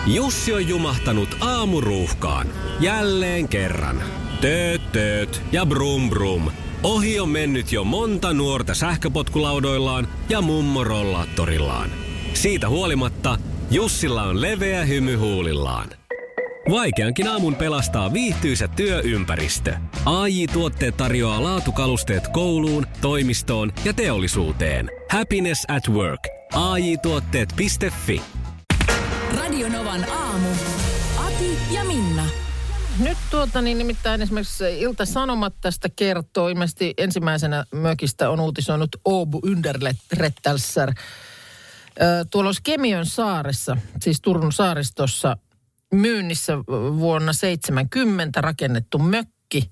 Jussi on jumahtanut aamuruuhkaan. Jälleen kerran. Tööt ja brum brum. Ohi on mennyt jo monta nuorta sähköpotkulaudoillaan ja mummorollaattorillaan. Siitä huolimatta Jussilla on leveä hymy huulillaan. Vaikeankin aamun pelastaa viihtyisä työympäristö. AJ-tuotteet tarjoaa laatukalusteet kouluun, toimistoon ja teollisuuteen. Happiness at work. AJ-tuotteet.fi. Radio Novan aamu. Ati ja Minna. Nyt nimittäin esimerkiksi Ilta-Sanomat tästä kertoo. Ilmeisesti ensimmäisenä mökistä on uutisoinut Åbo Underrättelser. Tuolla olisi Kemiön saaressa, siis Turun saaristossa, myynnissä vuonna 70 rakennettu mökki.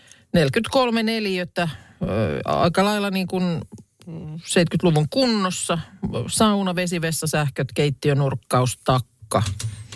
43 neliötä, aika lailla niin kuin 70-luvun kunnossa. Sauna, vesivessa, sähköt, keittiönurkkaus, takka.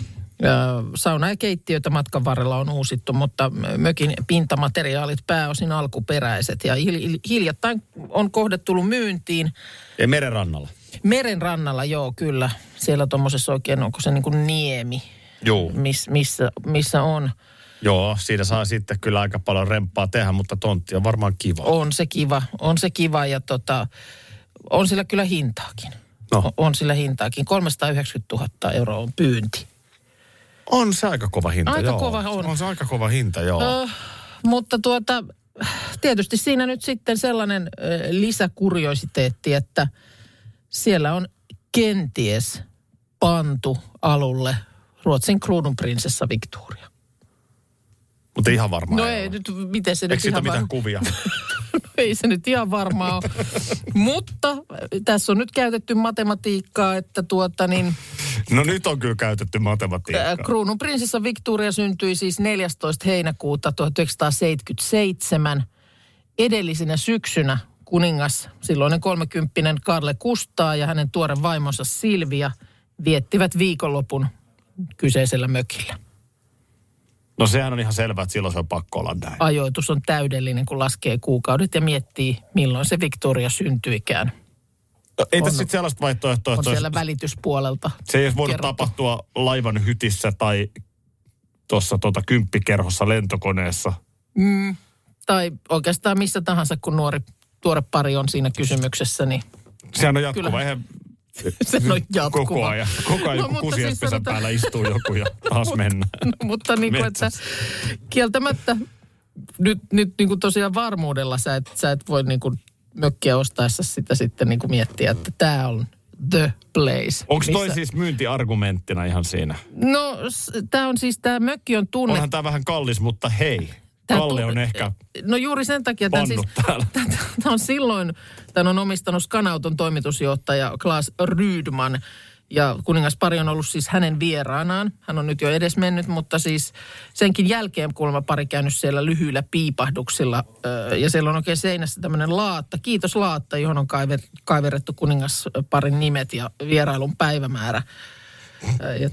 Sauna ja keittiötä matkan varrella on uusittu, mutta mökin pintamateriaalit pääosin alkuperäiset. Ja hiljattain on kohde tullut myyntiin. Ja merenrannalla. Merenrannalla, joo, kyllä. Siellä tuommoisessa oikein, onko se niin kuin niemi, joo. Missä on. Joo, siinä saa sitten kyllä aika paljon remppaa tehdä, mutta tontti on varmaan kiva. On se kiva ja on sillä kyllä hintaakin. No. On sillä hintaakin. 390 000 euroa on pyynti. On se aika kova hinta, aika joo. Kova on. On se aika kova hinta, joo. Mutta tietysti siinä nyt sitten sellainen lisäkuriositeetti, että siellä on kenties pantu alulle Ruotsin kruununprinsessa Victoria. Mutta ihan varmaan. No ei nyt, miten se nyt ihan mitään kuvia? No ei se nyt ihan varmaa ole. Mutta tässä on nyt käytetty matematiikkaa, että No nyt on kyllä käytetty matematiikkaa. Kruununprinsessa Victoria syntyi siis 14. heinäkuuta 1977. Edellisenä syksynä kuningas, silloinen 30-vuotias Karle Kustaa ja hänen tuore vaimonsa Silvia viettivät viikonlopun kyseisellä mökillä. No sehän on ihan selvää, että silloin se on pakko olla näin. Ajoitus on täydellinen, kun laskee kuukaudet ja miettii, milloin se Victoria syntyikään. Ei tässä sitten sellaista vaihtoehtoa, on siellä välityspuolelta. Se ei olisi voinut tapahtua laivan hytissä tai tuossa kymppikerhossa lentokoneessa. Tai oikeastaan missä tahansa, kun tuore pari on siinä kysymyksessä, niin... Sehän on jatkuva, eihän... Se on jatkuva. Koko ajan joku kusiespesän päällä istuu joku ja taas mennään. Mutta niin kuin, että kieltämättä nyt niin kuin tosiaan varmuudella sä et voi niin kuin mökkiä ostaessa sitä sitten niin kuin miettiä, että tämä on the place. Onko toi siis myyntiargumenttina ihan siinä? No tämä mökki on tunnettu. Onhan tämä vähän kallis, mutta hei. Kalle on ehkä no juuri sen takia, tämä on silloin, tämän on omistanut Skanauton toimitusjohtaja Claes Rydman. Ja kuningaspari on ollut siis hänen vieraanaan. Hän on nyt jo edesmennyt, mutta siis senkin jälkeen kuulemma pari käynyt siellä lyhyillä piipahduksilla. Ja siellä on oikein seinässä tämmöinen laatta, kiitos laatta, johon on kaiverrettu kuningasparin nimet ja vierailun päivämäärä. Ja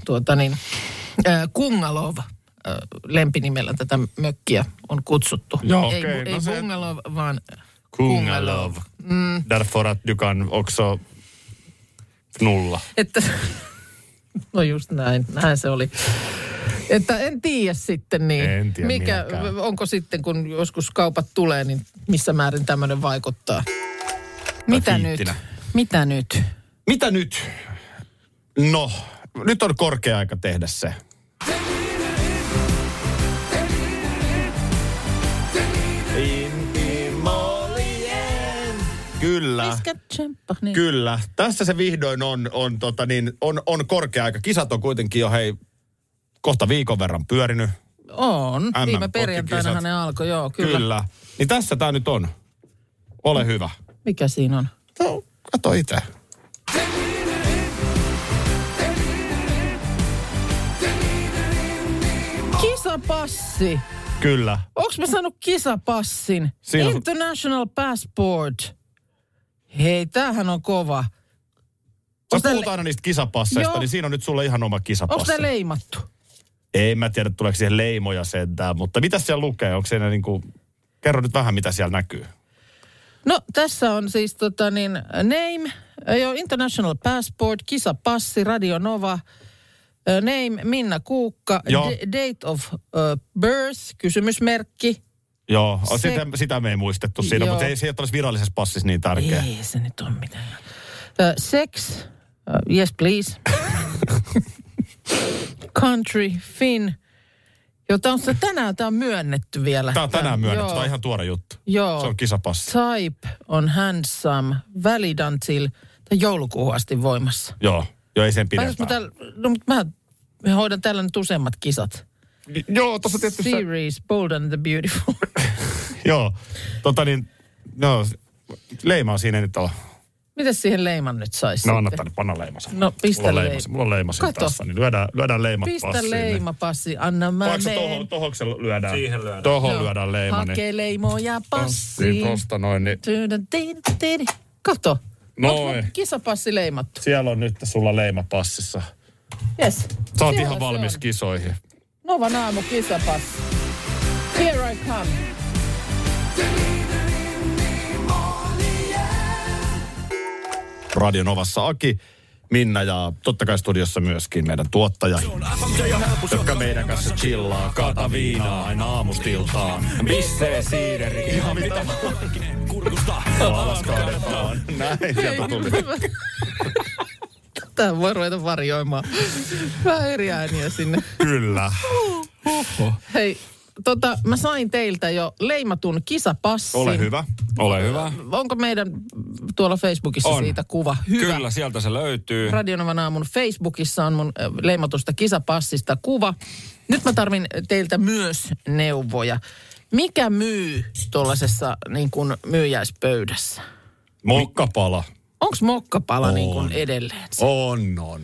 Kungalov lempinimellä tätä mökkiä on kutsuttu. Joo, ei Bungalov, vaan Kungalov. Därför att du kan också knulla. No just näin se oli. Että en tiedä sitten niin. En tiedä onko sitten, kun joskus kaupat tulee, niin missä määrin tämmöinen vaikuttaa. Mitä nyt? Mitä nyt? No, nyt on korkea aika tehdä se. Kyllä. Niin. Kyllä. Tässä se vihdoin on korkea aika. Kisat on kuitenkin jo kohta viikon verran pyörinyt. On. Viime perjantainahan ne alkoi, joo, kyllä. Kyllä. Niin tässä tää nyt on. Ole hyvä. Mikä siinä on? No, kato itse. Kisapassi. Kyllä. Onks mä saanut kisapassin? International Passport. Hei, tämähän on kova. Sä puhut aina niistä kisapasseista, niin siinä on nyt sulle ihan oma kisapassi. Onko se leimattu? Ei mä tiedä, tuleeko siihen leimoja sentään, mutta mitä siellä lukee? Onko siinä kerro nyt vähän, mitä siellä näkyy. No, tässä on siis name, International Passport, kisapassi, Radio Nova. Name Minna Kuukka. Date of birth, kysymysmerkki. Joo, sitä me ei muistettu siinä, mutta ei se ole virallisessa passissa niin tärkeä. Ei se nyt ole mitään. Sex, yes please. Country, Finn. Joo, tänään tämä on myönnetty vielä. Tämä on tänään myönnetty, tämä on ihan tuore juttu. Joo. Se on kisapassi. Type on handsome, valid until joulukuuhun asti voimassa. Joo, ei sen pidempään. Mä hoidan täällä nyt useammat kisat. Joo, tuossa tietysti... Series, Bold and the Beautiful. Joo, leimaa siinä nyt on. Mitäs siihen leiman nyt saisi? No anna tänne, panna leimassa. No pistä leima. Mulla on leima tässä, niin lyödään leimat passiin. Pistä leimapassi, anna mä meen. Tohon se lyödään? Siihen lyödään. Tohon lyödään leima. Hakee leimoja passiin. Tosta noin. Niin. Kato. Noin. Kisapassi leimattu. Siellä on nyt sulla leima passissa. Yes. Sä oot ihan valmis kisoihin. Novan aamu kisapassi. Here I come. Radio Novassa Aki, Minna ja totta kai studiossa myöskin meidän tuottaja, jotka meidän kanssa chillaa, kaata viinaa aina aamustiltaan. Bissee, siideri, ihan mitä kurkusta alas kaadetaan. Näin sieltä tuli. Tähän voi ruveta varjoimaan. Vähän eri ääniä sinne. Kyllä. Hei, mä sain teiltä jo leimatun kisapassin. Ole hyvä. Onko meidän tuolla Facebookissa siitä kuva? Hyvä. Kyllä, sieltä se löytyy. Radio Novan aamun Facebookissa on mun leimatusta kisapassista kuva. Nyt mä tarvin teiltä myös neuvoja. Mikä myy tuollaisessa niin kuin myyjäispöydässä? Mokkapala. Onko mokkapala niin kuin edelleen? On.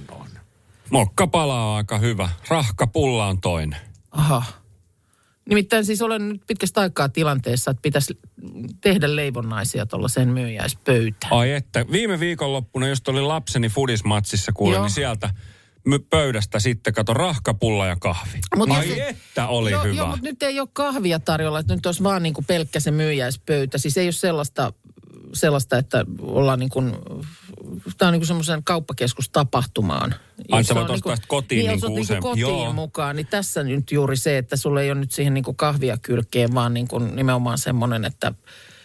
Mokkapala on aika hyvä. Rahkapulla on toinen. Aha. Nimittäin siis olen nyt pitkästä aikaa tilanteessa, että pitäisi tehdä leivonnaisia tuollaiseen myyjäispöytään. Ai että, viime viikonloppuna just oli lapseni fudismatsissa niin sieltä pöydästä sitten kato rahkapulla ja kahvi. Että oli hyvä. Joo, mutta nyt ei ole kahvia tarjolla, että nyt olisi vaan niin kuin pelkkä se myyjäispöytä. Siis ei ole sellaista, että ollaan niin kuin, tämä on niin kuin semmoisen kauppakeskustapahtumaan. Sä voit ostaa kotiin niin kuin usein. Kotiin mukaan, niin tässä nyt juuri se, että sulla ei ole nyt siihen niin kuin kahvia kylkeen, vaan niin kuin nimenomaan semmoinen, että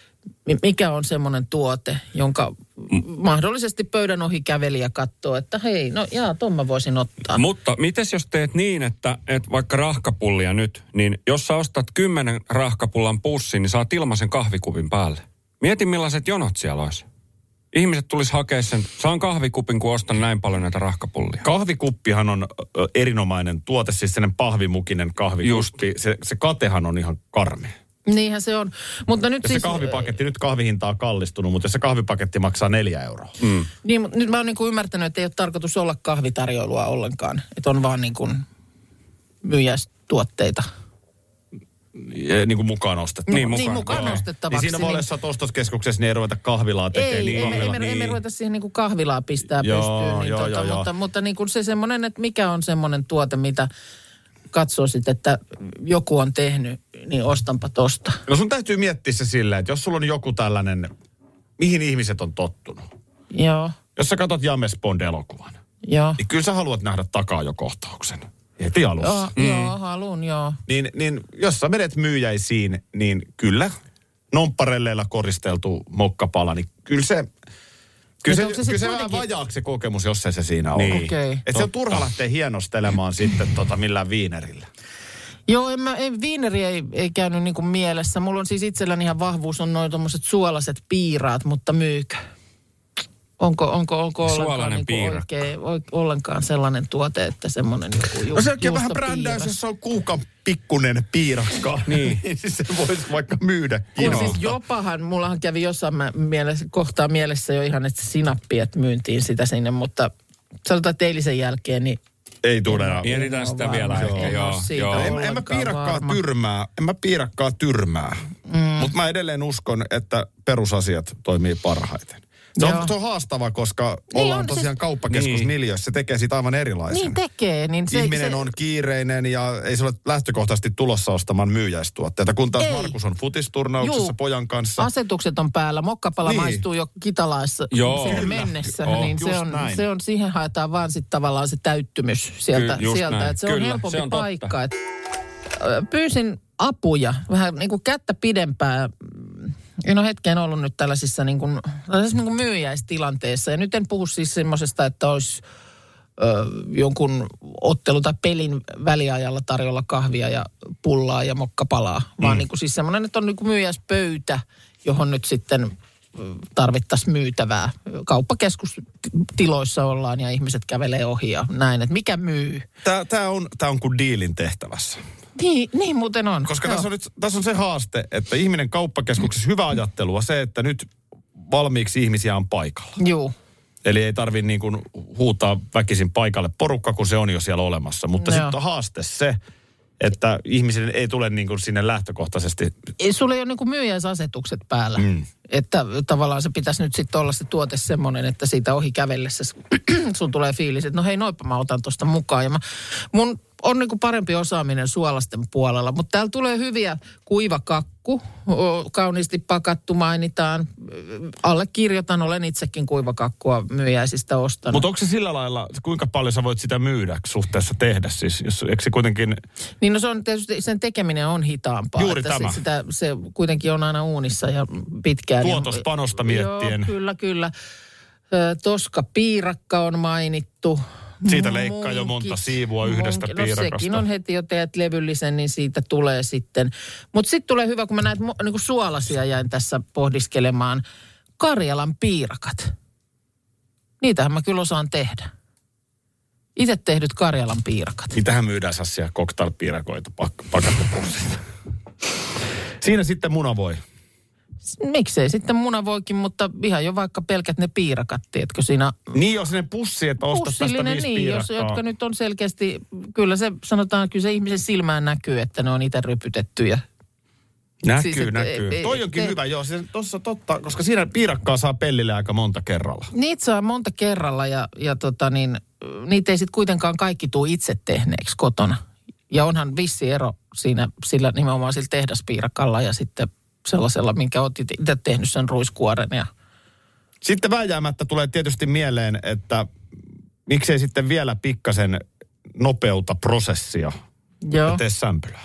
mikä on semmoinen tuote, jonka mahdollisesti pöydän ohi kävelijä katsoo, että hei, ton mä voisin ottaa. Mutta mites jos teet niin, että vaikka rahkapullia nyt, niin jos sä ostat 10 rahkapullan pussin, niin saat ilmaisen kahvikupin päälle. Mieti millaiset jonot siellä olisi. Ihmiset tulisi hakea sen, saan kahvikupin, kun ostan näin paljon näitä rahkapullia. Kahvikuppihan on erinomainen tuote, siis sellainen pahvimukinen kahvikuppi. Se katehan on ihan karmea. Niinhän se on. Mutta nyt se kahvipaketti, nyt kahvihinta on kallistunut, mutta se kahvipaketti maksaa 4 euroa. Niin, mutta nyt mä oon niin kuin ymmärtänyt, että ei ole tarkoitus olla kahvitarjoilua ollenkaan. Että on vaan niin kuin myyjäistuotteita. Niin kuin mukaan ostettava. Niin mukaan ostettavaksi. Niin siinä voi olla, jos ostoskeskuksessa, niin ei ruveta kahvilaa tekemään. Ei ruveta siihen niin kuin kahvilaa pistää pystyyn. Mutta niin kuin se semmoinen, että mikä on semmoinen tuote, mitä katsoisit, että joku on tehnyt, niin ostanpa tosta. No sun täytyy miettiä se silleen, että jos sulla on joku tällainen, mihin ihmiset on tottunut. Joo. Jos sä katsot James Bond-elokuvan, niin kyllä sä haluat nähdä takaa jo kohtauksen. Heti alussa. Joo, haluun, joo. Niin jos sä menet myyjäisiin, niin kyllä nompparelleilla koristeltu mokkapala, niin kyllä se vähän vajaaksi se kokemus, jos ei se siinä ole. Niin. Okay. Että se on turha lähteä hienostelemaan sitten millään viinerillä. Joo, viineri ei käynyt niin kuin mielessä. Mulla on siis itselläni ihan vahvuus on noin tommoset suolaiset piiraat, mutta myykö? Onko ollenkaan, niin ollenkaan sellainen tuote, että semmoinen joku no se onkin vähän brändäys, jos on kuukan pikkunen piirakka. Niin. Se voisi vaikka myydä. Siis jopahan, mullahan kävi jossain kohtaa mielessä jo ihan, että sinappi, että myyntiin sitä sinne, mutta sanotaan, että eilisen jälkeen, niin ei tule enää. Mietitään sitä vielä ehkä, joo. En mä piirakkaa tyrmää. Mutta mä edelleen uskon, että perusasiat toimii parhaiten. Se on haastava, koska ollaan tosiaan kauppakeskusmiljöissä. Se tekee siitä aivan erilaisen. Niin tekee. Niin ihminen on kiireinen ja ei se ole lähtökohtaisesti tulossa ostamaan myyjäistuotteita. Kun taas Markus on futisturnauksessa pojan kanssa. Asetukset on päällä. Mokkapala maistuu jo kitalaissa sinne mennessä. Niin se on, siihen haetaan vaan sitten tavallaan se täyttymys sieltä. Että se on helpompi paikka. Pyysin apuja vähän niin kuin kättä pidempää. En ole hetkeen ollut nyt tällaisissa niin kuin myyjäistilanteessa. Ja nyt en puhu siis semmoisesta, että olisi jonkun ottelu- tai pelin väliajalla tarjolla kahvia ja pullaa ja mokkapalaa. Vaan niin kuin siis semmoinen, että on niin kuin myyjäispöytä, johon nyt sitten tarvittaisiin myytävää. Kauppakeskustiloissa ollaan ja ihmiset kävelee ohi ja näin. Että mikä myy? Tämä on kuin diilin tehtävässä. Niin muuten on. Koska tässä on se haaste, että ihminen kauppakeskuksessa hyvä ajattelua se, että nyt valmiiksi ihmisiä on paikalla. Joo. Eli ei tarvitse niin kuin huutaa väkisin paikalle porukka, kun se on jo siellä olemassa. Mutta sitten on haaste se, että ihmisen ei tule niin kuin sinne lähtökohtaisesti. Sulla ei ole niin kuin myyjäisasetukset päällä. Että tavallaan se pitäisi nyt sitten olla se tuote semmoinen, että siitä ohi kävellessä sun tulee fiilis, että no hei, noipa mä otan tuosta mukaan. Ja mun on niin kuin parempi osaaminen suolasten puolella, mutta täällä tulee hyviä kuivakakku, kauniisti pakattu mainitaan. Allekirjoitan, olen itsekin kuivakakkua myyjäisistä ostanut. Mutta onko se sillä lailla, kuinka paljon sä voit sitä myydä suhteessa tehdä? Siis, eikö se kuitenkin... Niin no se on tietysti, sen tekeminen on hitaampaa. Juuri tämä. Se kuitenkin on aina uunissa ja pitkään. Tuotospanosta miettien. Joo, kyllä. Toska piirakka on mainittu. Siitä leikkaa jo monta siivua yhdestä piirakasta. No sekin on heti, jo teet levyllisen, niin siitä tulee sitten. Mutta sitten tulee hyvä, kun mä näet niinku suolasia jäin tässä pohdiskelemaan. Karjalan piirakat. Niitähän mä kyllä osaan tehdä. Itse tehdyt Karjalan piirakat. Niitähän myydään sassia cocktailpiirakoita pakattepussista. Siinä sitten munavoi. Miksei sitten munavoikin, mutta ihan jo vaikka pelkät ne piirakat, tiedätkö siinä... Niin on sinne pussi, että ostat tästä 5 piirakkaa. Jotka nyt on selkeästi, kyllä se sanotaan, kyllä se ihmisen silmään näkyy, että ne on itse rypytettyjä. Näkyy. Toi onkin hyvä, joo, se tossa totta, koska siinä piirakkaa saa pellille aika monta kerralla. Niitä saa monta kerralla ja niitä ei sitten kuitenkaan kaikki tule itse tehneeksi kotona. Ja onhan vissi ero siinä, sillä nimenomaan sillä tehdaspiirakalla ja sitten sellaisella, minkä olet itse tehnyt sen ruiskuoren. Ja... Sitten vääjäämättä tulee tietysti mieleen, että miksei sitten vielä pikkasen nopeuta prosessia ja tee sämpylää.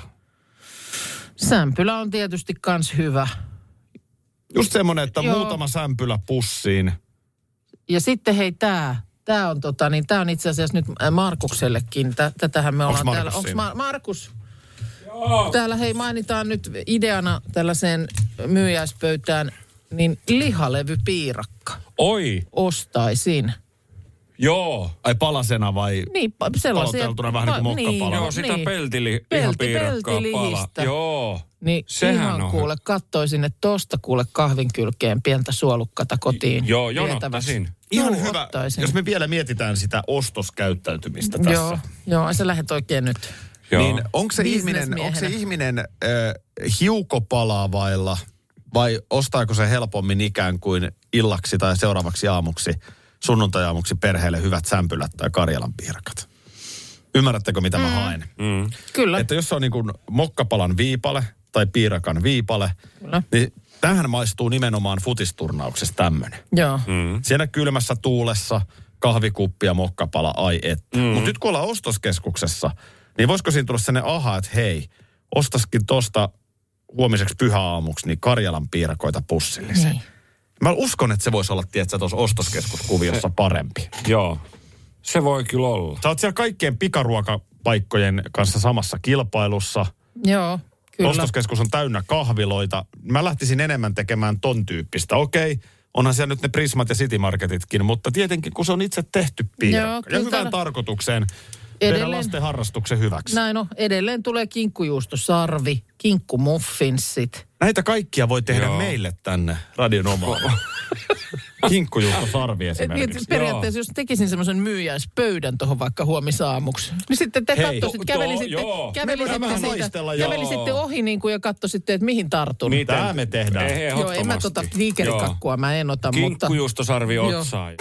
Sämpylä on tietysti kans hyvä. Just semmoinen, että muutama sämpylä pussiin. Ja sitten hei tää on tää on itse asiassa nyt Markuksellekin. Tätähän me ollaan täällä. Onko Markus? Joo. Täällä hei mainitaan nyt ideana tällaiseen myyjäispöytään, niin lihalevypiirakka. Oi! Ostaisin. Joo. Ai palasena vai niin, paloteltuna vähän niin kuin mokkapala? Joo, sitä peltilihapiirakkaa pala. Joo. Niin sehän ihan kuule, kattoisin, että tosta kuule kahvin kylkeen pientä suolukkata kotiin. Joo, jonottaisin. Ihan hyvä, jos me vielä mietitään sitä ostoskäyttäytymistä tässä. Joo, sä lähdet oikein nyt. Joo. Niin onko se ihminen hiukopalaa vailla vai ostaako se helpommin ikään kuin illaksi tai seuraavaksi aamuksi, sunnuntajaamuksi perheelle hyvät sämpylät tai Karjalan piirakat? Ymmärrättekö mitä mä haen? Kyllä. Että jos se on niin kuin mokkapalan viipale tai piirakan viipale, niin tämähän maistuu nimenomaan futisturnauksessa tämmöinen. Joo. Siinä kylmässä tuulessa kahvikuppi ja mokkapala, ai että. Mutta nyt kun ollaan ostoskeskuksessa, niin voisiko siinä tulla sellainen että hei, ostaskin tosta huomiseksi pyhäaamuksi niin Karjalan piirakoita pussillisen. Niin. Mä uskon, että se voisi olla, tietsä, tuossa ostoskeskuskuviossa parempi. Joo, se voi kyllä olla. Sä oot siellä kaikkien pikaruokapaikkojen kanssa samassa kilpailussa. Joo, kyllä. Ostoskeskus on täynnä kahviloita. Mä lähtisin enemmän tekemään ton tyyppistä. Okei, onhan siellä nyt ne Prismat ja City Marketitkin, mutta tietenkin kun se on itse tehty piirakka. Ja hyvään tarkoitukseen. Teidän lasten harrastuksen hyväksi. Näin on. Edelleen tulee kinkkujuustosarvi, kinkkumuffinssit. Näitä kaikkia voi tehdä meille tänne Radion Omaan. Kinkkujuustosarvi esimerkiksi. Periaatteessa jos tekisin semmoisen myyjäispöydän tuohon vaikka huomisaamuksi, niin sitten te kävelisitte ohi niin kuin ja katsoisitte, että mihin tartun. Tämä me tehdään. Joo, en mä tiikerikakkua, mä en ota, mutta... Kinkkujuustosarvi otsaan.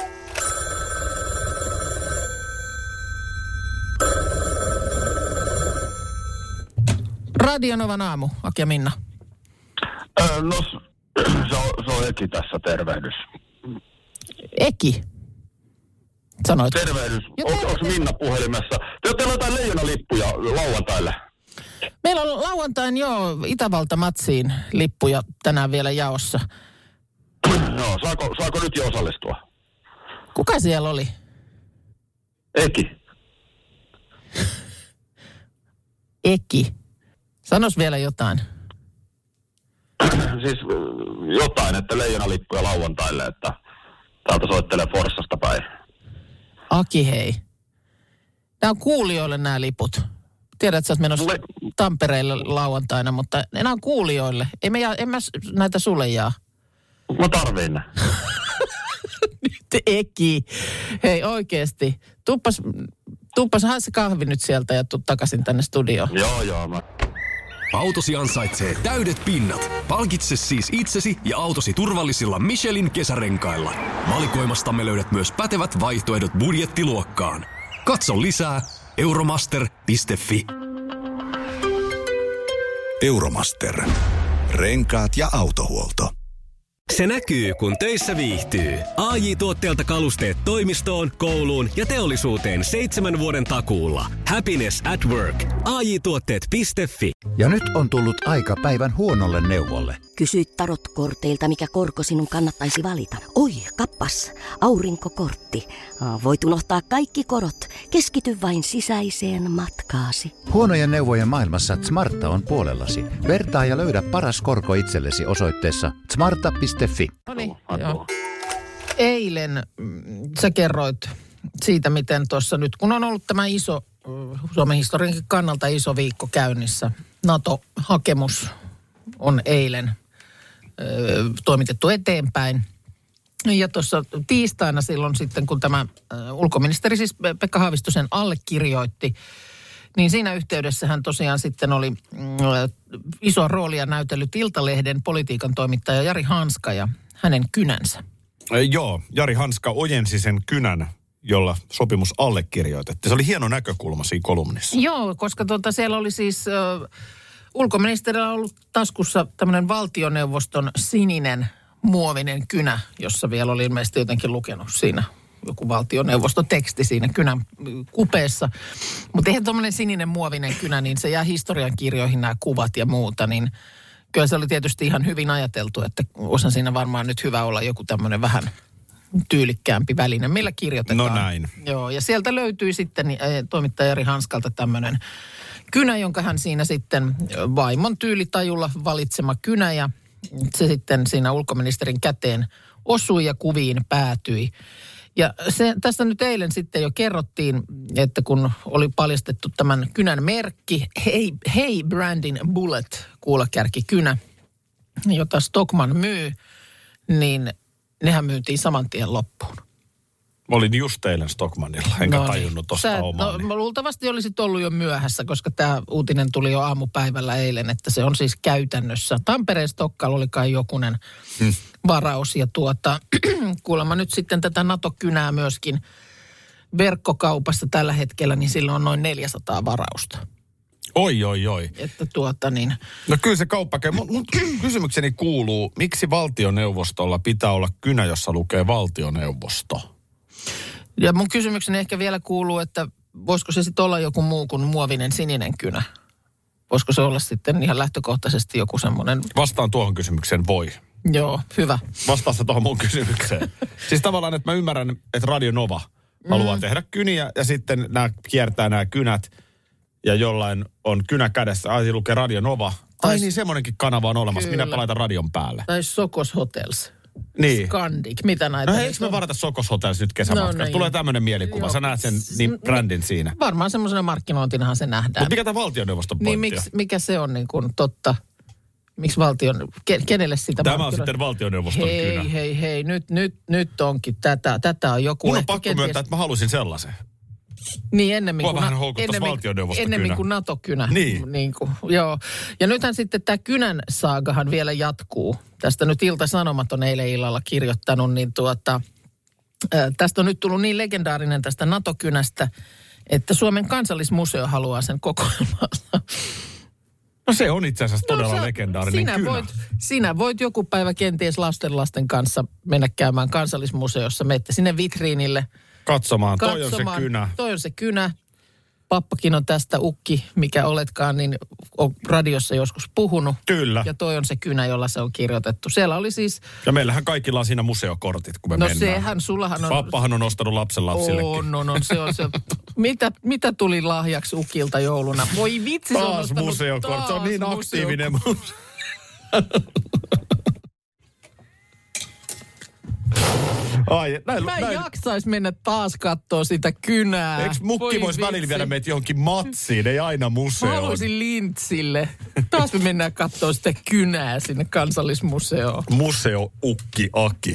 Radio Novan aamu, Aki ja Minna. No, se on Eki tässä, tervehdys. Eki? Sanoit. Tervehdys. Onko Minna puhelimessa? Teillä on jotain leijonalippuja lauantaille. Meillä on lauantain Itävalta-matsiin lippuja tänään vielä jaossa. No, saako nyt jo osallistua? Kuka siellä oli? Eki. Eki. Sanos vielä jotain. Siis jotain, että leijonalippuja lauantaille, että täältä soittelee Forssasta päin. Aki, hei. Nämä on kuulijoille nämä liput. Tiedät, että sä oot menossa Tampereelle lauantaina, mutta nämä on kuulijoille. En mä näitä sulle jaa. Mä tarviin ne. Nyt Eki. Hei oikeesti. Tuuppas hae se kahvi nyt sieltä ja tuu takaisin tänne studioon. Joo, mä... Autosi ansaitsee täydet pinnat. Palkitse siis itsesi ja autosi turvallisilla Michelin kesärenkailla. Valikoimastamme löydät myös pätevät vaihtoehdot budjettiluokkaan. Katso lisää euromaster.fi. Euromaster. Renkaat ja autohuolto. Se näkyy, kun töissä viihtyy. AJ-tuotteelta kalusteet toimistoon, kouluun ja teollisuuteen 7 vuoden takuulla. Happiness at work. AJ-tuotteet.fi. Ja nyt on tullut aika päivän huonolle neuvolle. Kysyit tarotkorteilta, mikä korko sinun kannattaisi valita. Oi, kappas, aurinkokortti. Voit unohtaa kaikki korot. Keskity vain sisäiseen matkaasi. Huonojen neuvojen maailmassa Smarta on puolellasi. Vertaa ja löydä paras korko itsellesi osoitteessa smarta.fi. Noniin, joo. Eilen sä kerroit siitä, miten tuossa nyt, kun on ollut tämä iso, Suomen historiankin kannalta iso viikko käynnissä, NATO-hakemus on eilen toimitettu eteenpäin. Ja tuossa tiistaina silloin sitten, kun tämä ulkoministeri siis Pekka Haavisto sen allekirjoitti, niin siinä yhteydessä hän tosiaan sitten oli isoa roolia näytellyt Iltalehden politiikan toimittaja Jari Hanska ja hänen kynänsä. Joo, Jari Hanska ojensi sen kynän, jolla sopimus allekirjoitettiin. Se oli hieno näkökulma siinä kolumnissa. Joo, koska siellä oli siis ulkoministerillä ollut taskussa tämmöinen valtioneuvoston sininen muovinen kynä, jossa vielä oli ilmeisesti jotenkin lukenut siinä joku valtioneuvostoteksti siinä kynän kupeessa. Mutta eihän tuommoinen sininen muovinen kynä, niin se jää historiankirjoihin nämä kuvat ja muuta, niin kyllä se oli tietysti ihan hyvin ajateltu, että osa siinä varmaan nyt hyvä olla joku tämmöinen vähän tyylikkäämpi väline, millä kirjoitetaan. No näin. Joo, ja sieltä löytyi sitten toimittaja Jari Hanskalta tämmöinen kynä, jonka hän siinä sitten vaimon tyylitajulla valitsema kynä, ja se sitten siinä ulkoministerin käteen osui ja kuviin päätyi. Ja tässä nyt eilen sitten jo kerrottiin, että kun oli paljastettu tämän kynän merkki, Hey Brandin Bullet kuulakärkikynä, jota Stockmann myy, niin nehän myytiin saman tien loppuun. Mä olin just eilen Stockmannilla, enkä tajunnut tuosta omaa. No luultavasti olisit ollut jo myöhässä, koska tämä uutinen tuli jo aamupäivällä eilen, että se on siis käytännössä. Tampereen Stockalla oli kai jokunen varaus ja kuulemma nyt sitten tätä NATO-kynää myöskin verkkokaupassa tällä hetkellä, niin sillä on noin 400 varausta. Oi. Että niin. No kyllä se kauppa käy. Mun kysymykseni kuuluu, miksi valtioneuvostolla pitää olla kynä, jossa lukee valtioneuvosto? Ja mun kysymykseni ehkä vielä kuuluu, että voisiko se sitten olla joku muu kuin muovinen sininen kynä? Voisiko se olla sitten ihan lähtökohtaisesti joku semmoinen... Vastaan tuohon kysymykseen voi. Joo, hyvä. Vastaa se tuohon mun kysymykseen. Siis tavallaan, että mä ymmärrän, että Radio Nova haluaa tehdä kyniä ja sitten nämä kiertää nämä kynät ja jollain on kynä kädessä. Ai, lukee Radio Nova. Ai niin, semmoinenkin kanava on olemassa. Minäpä laitan radion päälle. Tai Sokos Hotels. Niin. Scandic, mitä näitä? No eikö me varata Sokos Hotels nyt kesämatkassa? No, tulee tämmöinen mielikuva. Joo. Sä näet sen brändin siinä. Varmaan semmoisena markkinointinahan se nähdään. Mutta mikä tämä valtioneuvoston pointti on? Niin mikä se on niin kuin totta? Miksi valtion, kenelle sitä Tämä on sitten valtioneuvoston kynä. Hei, nyt onkin tätä on joku. Mun on pakko myöntää, että mä halusin sellaisen. Niin ennemmin kuin NATO-kynä. Niin kuin, joo. Ja nythän sitten tämä kynän saagahan vielä jatkuu. Tästä nyt Ilta-Sanomat on eilen illalla kirjoittanut, niin tästä on nyt tullut niin legendaarinen tästä NATO-kynästä, että Suomen kansallismuseo haluaa sen kokoelmansa. No se on itse asiassa todella legendaarinen kynä. Sinä voit joku päivä kenties lasten kanssa mennä käymään kansallismuseossa. Menette sinne vitriinille. Katsomaan, toi on se kynä. Toi on se kynä. Pappakin on tästä ukki, mikä oletkaan, niin on radiossa joskus puhunut. Kyllä. Ja toi on se kynä, jolla se on kirjoitettu. Siellä oli siis... Ja meillähän kaikilla on siinä museokortit, kun me mennään. No sehän, sullahan on... Pappahan on ostanut lapsillekin. On, se on se. Mitä tuli lahjaksi ukilta jouluna? Voi vitsi, se on taas ostanut museokortti, se on niin aktiivinen. Mä en jaksais mennä taas kattoo sitä kynää. Eikö mukki voisi välillä viedä meitä johonkin matsiin, ei aina museoon? Mä haluaisin Lintsille. Taas me mennään kattoo sitä kynää sinne kansallismuseoon. Museo-ukki Aki.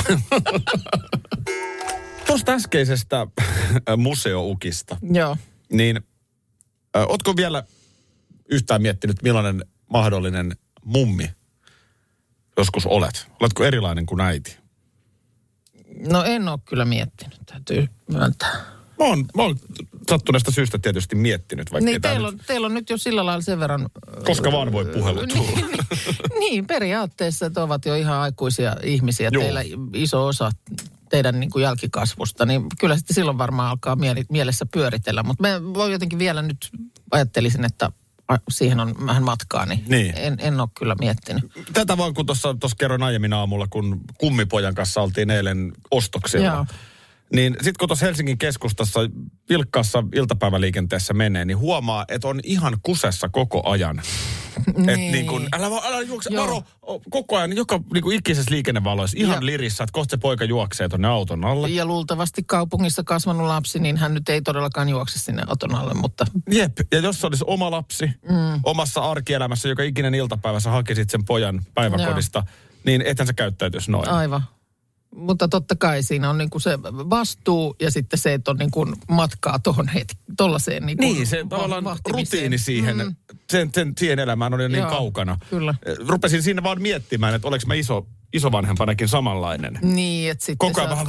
Tuosta äskeisestä museoukista. Joo. Niin, ootko vielä yhtään miettinyt, millainen mahdollinen mummi joskus olet? Oletko erilainen kuin äiti? No en ole kyllä miettinyt, täytyy myöntää. Mä oon sattuneesta syystä tietysti miettinyt. Vaikka niin teillä on nyt jo sillä lailla sen verran... Koska vaan voi puhelu tulla. niin, periaatteessa, että ovat jo ihan aikuisia ihmisiä. Joo. Teillä iso osa teidän niin kuin jälkikasvusta, niin kyllä sitten silloin varmaan alkaa mielessä pyöritellä. Mutta mä voin jotenkin vielä nyt ajattelisin, että siihen on vähän matkaa, niin. En ole kyllä miettinyt. Tätä vaan kun tuossa kerroin aiemmin aamulla, kun kummipojan kanssa oltiin eilen ostoksella. Joo. Niin sitten kun tuossa Helsingin keskustassa vilkkaassa iltapäiväliikenteessä menee, niin huomaa, että on ihan kusessa koko ajan. Niin. Että niin kuin, älä juokse, varo koko ajan, joka niin kuin ikisessä liikennevaloissa, ihan lirissä, että kohta se poika juoksee tuonne auton alle. Ja luultavasti kaupungissa kasvanut lapsi, niin hän nyt ei todellakaan juokse sinne auton alle, mutta... Jep, ja jos olisi oma lapsi omassa arkielämässä, joka ikinen iltapäivässä hakisit sen pojan päiväkodista, niin ethän se käyttäytyisi noin. Aivan. Mutta totta kai siinä on niinku se vastuu ja sitten se, että on niinku matkaa tollaiseen niinku niin, se tavallaan rutiini siihen, siihen elämään on jo niin kaukana. Kyllä. Rupesin siinä vaan miettimään, että oliko mä isovanhempanakin samanlainen. Niin, että sitten koko ajan vähän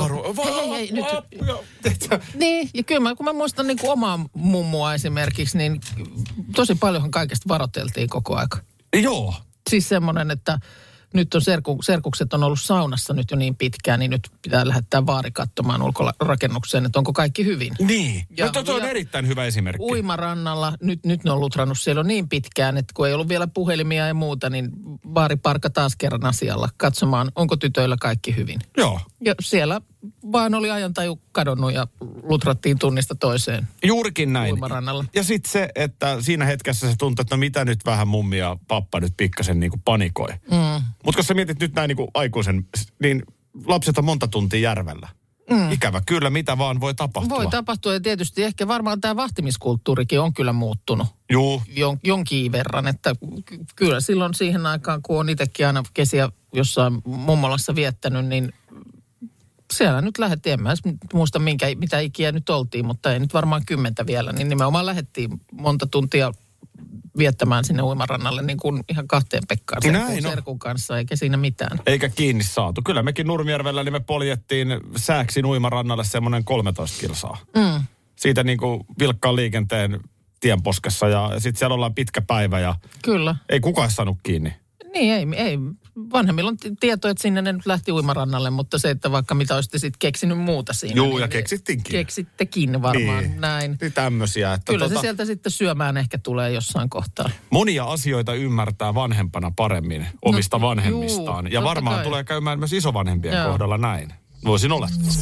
Niin, ja kyllä kun mä muistan niinku omaa mummua esimerkiksi, niin tosi paljonhan kaikesta varoteltiin koko aika. Joo. Siis semmoinen, että nyt on serkukset on ollut saunassa nyt jo niin pitkään, niin nyt pitää lähettää vaari katsomaan ulkorakennukseen, että onko kaikki hyvin. Niin, mutta tuo on erittäin hyvä esimerkki. Uimarannalla, nyt ne on lutrannut siellä niin pitkään, että kun ei ollut vielä puhelimia ja muuta, niin vaariparka taas kerran asialla katsomaan, onko tytöillä kaikki hyvin. Joo. Ja siellä vaan oli ajantaju kadonnut ja lutrattiin tunnista toiseen. Juurikin näin. Uimarannalla. Ja sitten se, että siinä hetkessä se tuntuu, että no mitä nyt vähän mummi ja pappa nyt pikkasen niin kuin panikoi. Mutta kun sä mietit nyt näin niin kuin aikuisen, niin lapset on monta tuntia järvellä. Ikävä kyllä, mitä vaan voi tapahtua. Voi tapahtua ja tietysti ehkä varmaan tämä vahtimiskulttuurikin on kyllä muuttunut. Joo. Jonkin verran, että kyllä silloin siihen aikaan, kun on itsekin aina kesiä jossain mummolassa viettänyt, niin siellä nyt lähdettiin, en mä muista mitä ikiä nyt oltiin, mutta ei nyt varmaan 10 vielä, niin nimenomaan lähdettiin monta tuntia viettämään sinne uimarannalle niin kuin ihan 2 Pekkaan serkun kanssa, eikä siinä mitään. Eikä kiinni saatu. Kyllä mekin Nurmijärvellä niin me poljettiin Sääksin uimarannalle semmoinen 13 kilsaa. Siitä niin kuin vilkkaan liikenteen tienposkessa ja sitten siellä ollaan pitkä päivä ja kyllä. Ei kukaan saanut kiinni. Niin, ei. Vanhemmilla on tieto, että sinne ne nyt lähti uimarannalle, mutta se, että vaikka mitä olisitte sitten keksinyt muuta siinä. Joo, niin ja keksittiinkin. Keksittekin varmaan, niin. Näin. Niin tämmöisiä. Että kyllä se sieltä sitten syömään ehkä tulee jossain kohtaa. Monia asioita ymmärtää vanhempana paremmin omista vanhemmistaan. Ja varmaan kai tulee käymään myös isovanhempien kohdalla näin. Voisin olettaa.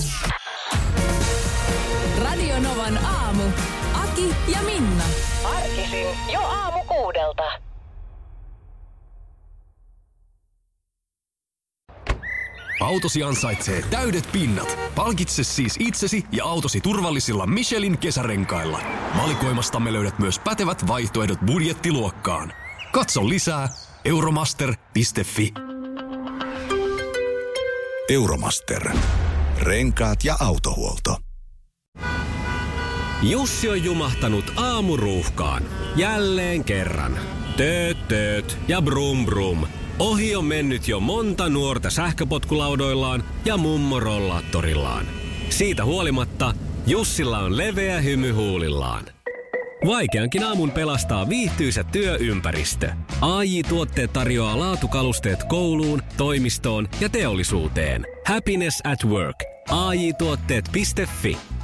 Radio Novan aamu. Aki ja Minna. Arkisin jo aamu 6:00. Autosi ansaitsee täydet pinnat. Palkitse siis itsesi ja autosi turvallisilla Michelin kesärenkailla. Valikoimastamme löydät myös pätevät vaihtoehdot budjettiluokkaan. Katso lisää Euromaster.fi. Euromaster. Renkaat ja autohuolto. Jussi on jumahtanut aamuruuhkaan. Jälleen kerran. Tööt ja brum brum. Ohi on mennyt jo monta nuorta sähköpotkulaudoillaan ja mummorollaattorillaan. Siitä huolimatta Jussilla on leveä hymy huulillaan. Vaikeankin aamun pelastaa viihtyisä työympäristö. AJ-tuotteet tarjoaa laatukalusteet kouluun, toimistoon ja teollisuuteen. Happiness at work. AJ-tuotteet.fi.